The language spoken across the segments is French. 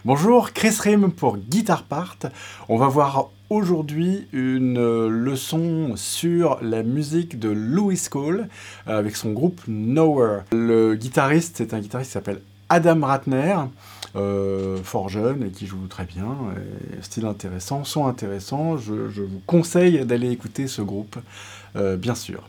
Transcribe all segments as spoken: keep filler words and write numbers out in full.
Bonjour, Chris Rim pour Guitar Part. On va voir aujourd'hui une leçon sur la musique de Louis Cole avec son groupe Nowhere. Le guitariste, c'est un guitariste qui s'appelle Adam Ratner, euh, fort jeune et qui joue très bien, et style intéressant, son intéressant. Je, je vous conseille d'aller écouter ce groupe, euh, bien sûr.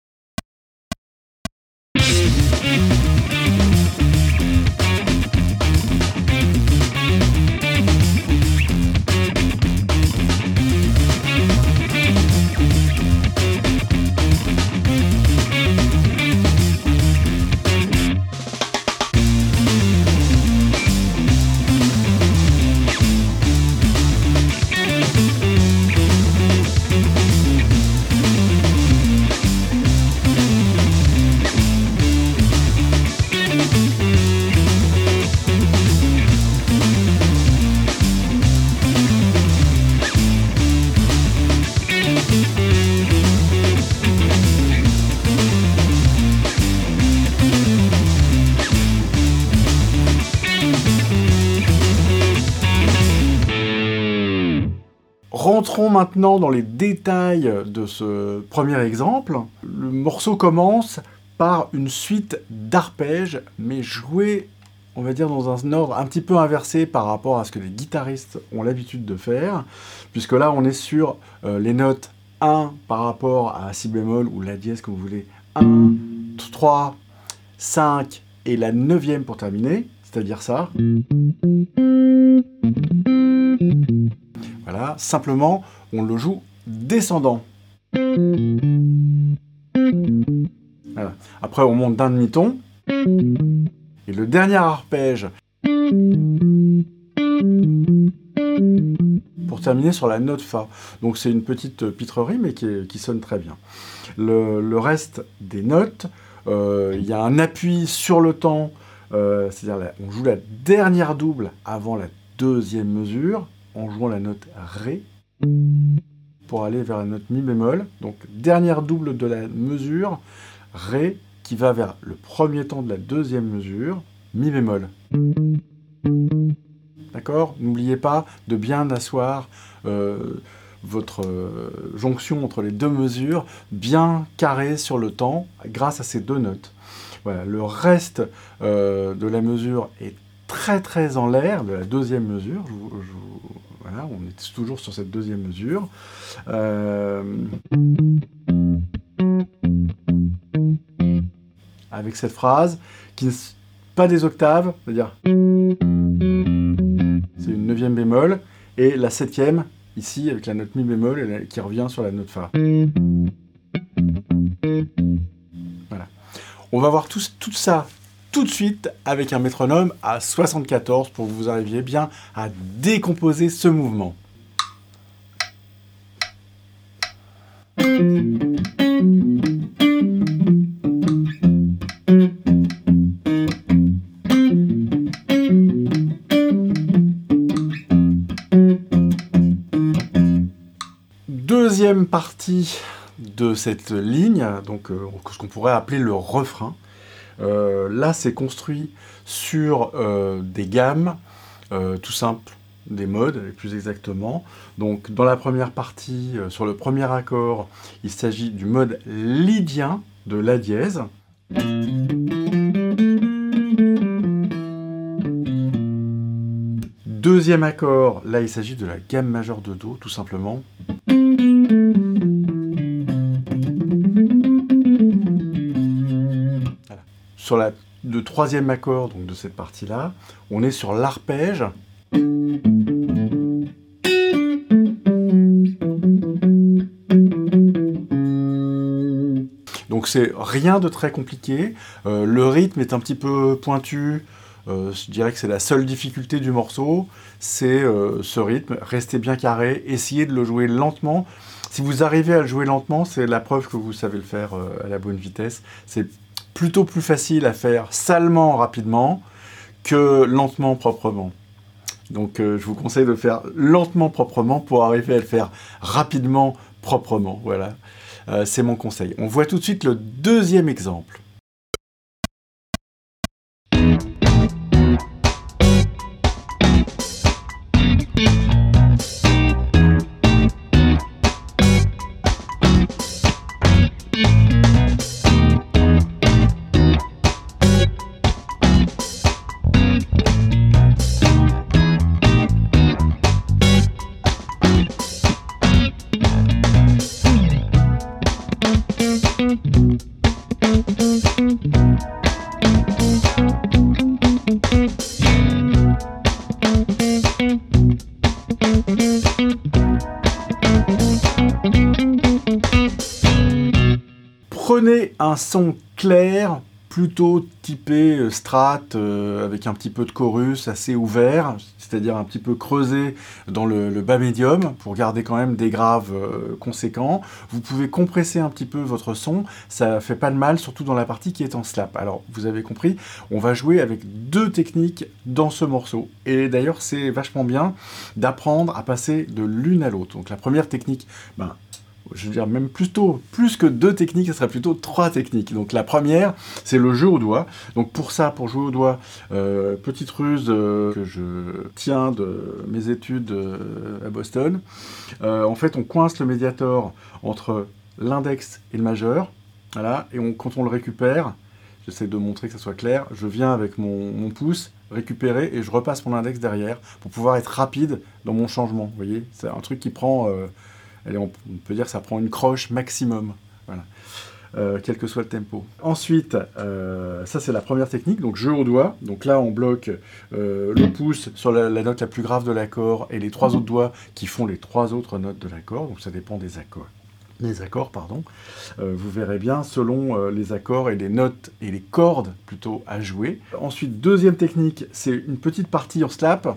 Rentrons maintenant dans les détails de ce premier exemple. Le morceau commence par une suite d'arpèges, mais joués, on va dire, dans un ordre un petit peu inversé par rapport à ce que les guitaristes ont l'habitude de faire, puisque là, on est sur euh, les notes un par rapport à si bémol ou la dièse, comme vous voulez, un, trois, cinq et la neuvième pour terminer, c'est-à-dire ça. Voilà, simplement, on le joue descendant. Voilà. Après, on monte d'un demi-ton. Et le dernier arpège, pour terminer sur la note Fa. Donc c'est une petite pitrerie, mais qui, est, qui sonne très bien. Le, le reste des notes, euh, il y a un appui sur le temps, euh, c'est-à-dire on joue la dernière double avant la deuxième mesure, en jouant la note Ré, pour aller vers la note Mi bémol. Donc, dernière double de la mesure, Ré, qui va vers le premier temps de la deuxième mesure, Mi bémol. D'accord ? N'oubliez pas de bien asseoir euh, votre euh, jonction entre les deux mesures, bien carrée sur le temps, grâce à ces deux notes. Voilà. Le reste euh, de la mesure est très très en l'air, de la deuxième mesure. Je vous, je vous, voilà, on est toujours sur cette deuxième mesure. Euh, avec cette phrase, qui n'est pas des octaves, c'est-à-dire c'est une neuvième bémol, et la septième, ici, avec la note Mi bémol, qui revient sur la note Fa. Voilà. On va voir tout, tout ça tout de suite avec un métronome à soixante-quatorze pour que vous arriviez bien à décomposer ce mouvement. Deuxième partie de cette ligne, donc euh, ce qu'on pourrait appeler le refrain. Euh, là, c'est construit sur euh, des gammes, euh, tout simples, des modes, plus exactement. Donc, dans la première partie, euh, sur le premier accord, il s'agit du mode lydien de La dièse. Deuxième accord, là, il s'agit de la gamme majeure de Do, tout simplement. Sur la, le troisième accord donc de cette partie-là, on est sur l'arpège. Donc c'est rien de très compliqué. Euh, le rythme est un petit peu pointu. Euh, je dirais que c'est la seule difficulté du morceau. C'est euh, ce rythme. Restez bien carré. Essayez de le jouer lentement. Si vous arrivez à le jouer lentement, c'est la preuve que vous savez le faire euh, à la bonne vitesse. C'est plutôt plus facile à faire salement rapidement que lentement proprement. Donc euh, je vous conseille de le faire lentement proprement pour arriver à le faire rapidement proprement. Voilà, euh, c'est mon conseil. On voit tout de suite le deuxième exemple. donner un son clair, plutôt typé euh, strat, euh, avec un petit peu de chorus, assez ouvert, c'est-à-dire un petit peu creusé dans le, le bas médium, pour garder quand même des graves euh, conséquents. Vous pouvez compresser un petit peu votre son, ça fait pas de mal, surtout dans la partie qui est en slap. Alors, vous avez compris, on va jouer avec deux techniques dans ce morceau. Et d'ailleurs, c'est vachement bien d'apprendre à passer de l'une à l'autre. Donc la première technique, ben, je veux dire même plutôt, plus que deux techniques, ça serait plutôt trois techniques. Donc la première, c'est le jeu au doigt. Donc pour ça, pour jouer au doigt, euh, petite ruse euh, que je tiens de mes études euh, à Boston. Euh, en fait, on coince le médiator entre l'index et le majeur. Voilà, et on, quand on le récupère, j'essaie de montrer que ça soit clair, je viens avec mon, mon pouce récupérer et je repasse mon index derrière pour pouvoir être rapide dans mon changement. Vous voyez, c'est un truc qui prend... Euh, Allez, on peut dire que ça prend une croche maximum, voilà. euh, quel que soit le tempo. Ensuite, euh, ça c'est la première technique, donc jeu au doigt. Donc là, on bloque euh, le pouce sur la, la note la plus grave de l'accord et les trois autres doigts qui font les trois autres notes de l'accord, donc ça dépend des accords. Les accords, pardon. Euh, vous verrez bien selon euh, les accords et les notes et les cordes plutôt à jouer. Ensuite, deuxième technique, c'est une petite partie en slap.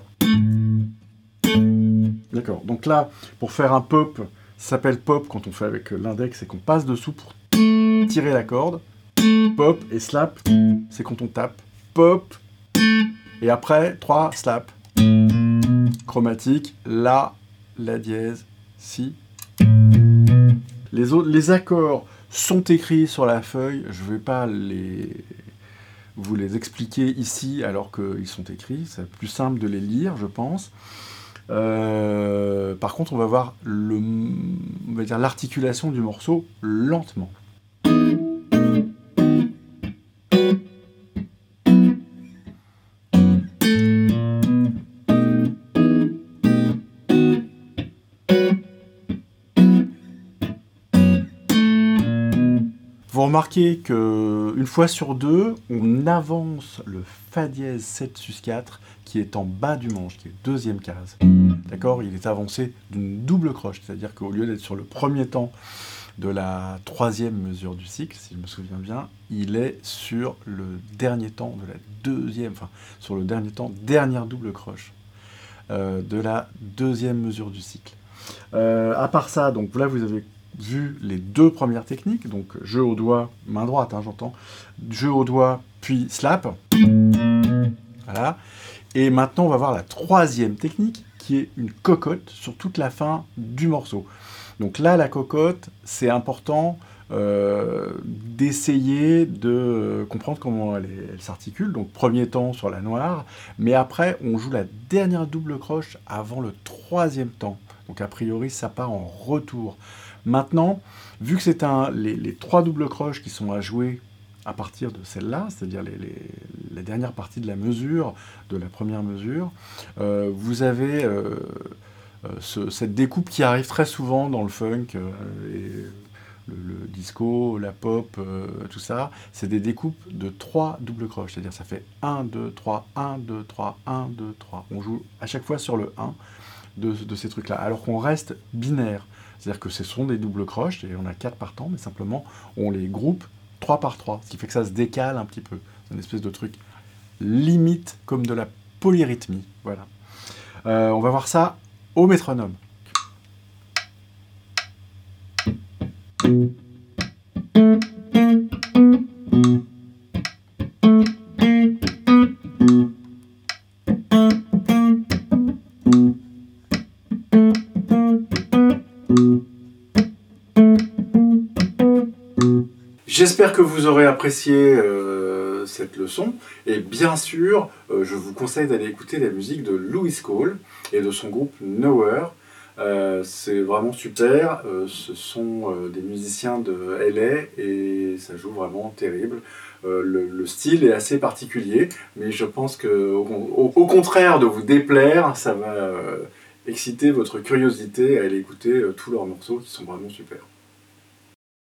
D'accord, donc là, pour faire un pop, ça s'appelle pop quand on fait avec l'index et qu'on passe dessous pour tirer la corde. Pop et slap, c'est quand on tape. Pop, et après, trois, slap. Chromatique, la, la dièse, si. Les, autres, les accords sont écrits sur la feuille, je ne vais pas les, vous les expliquer ici alors qu'ils sont écrits, c'est plus simple de les lire, je pense. Euh, par contre, on va voir le, on va dire l'articulation du morceau lentement. Vous remarquez qu'une fois sur deux, on avance le Fa dièse sept sus quatre qui est en bas du manche, qui est deuxième case. D'accord ? Il est avancé d'une double croche, c'est-à-dire qu'au lieu d'être sur le premier temps de la troisième mesure du cycle, si je me souviens bien, il est sur le dernier temps de la deuxième, enfin, sur le dernier temps, dernière double croche euh, de la deuxième mesure du cycle. Euh, à part ça, donc là vous avez vu les deux premières techniques, donc jeu au doigt, main droite, hein, j'entends, jeu au doigt, puis slap. Voilà. Et maintenant, on va voir la troisième technique, qui est une cocotte sur toute la fin du morceau. Donc là, la cocotte, c'est important euh, d'essayer de euh, comprendre comment elle, elle s'articule. Donc premier temps sur la noire, mais après, on joue la dernière double croche avant le troisième temps. Donc a priori, ça part en retour. Maintenant, vu que c'est un, les, les trois doubles croches qui sont à jouer à partir de celle-là, c'est-à-dire les, les, la dernière partie de la mesure, de la première mesure, euh, vous avez euh, euh, ce, cette découpe qui arrive très souvent dans le funk, euh, et le, le disco, la pop, euh, tout ça, c'est des découpes de trois doubles croches, c'est-à-dire ça fait un, deux, trois, un, deux, trois, un, deux, trois. On joue à chaque fois sur le un de, de ces trucs-là, alors qu'on reste binaire. C'est-à-dire que ce sont des doubles croches, et on a quatre par temps, mais simplement on les groupe trois par trois, ce qui fait que ça se décale un petit peu. C'est une espèce de truc limite comme de la polyrythmie. Voilà. Euh, on va voir ça au métronome. J'espère que vous aurez apprécié euh, cette leçon, et bien sûr, euh, je vous conseille d'aller écouter la musique de Louis Cole et de son groupe Nowhere. Euh, c'est vraiment super, euh, ce sont euh, des musiciens de L A et ça joue vraiment terrible. Euh, le, le style est assez particulier, mais je pense que au, au, au contraire de vous déplaire, ça va euh, exciter votre curiosité à aller écouter euh, tous leurs morceaux qui sont vraiment super.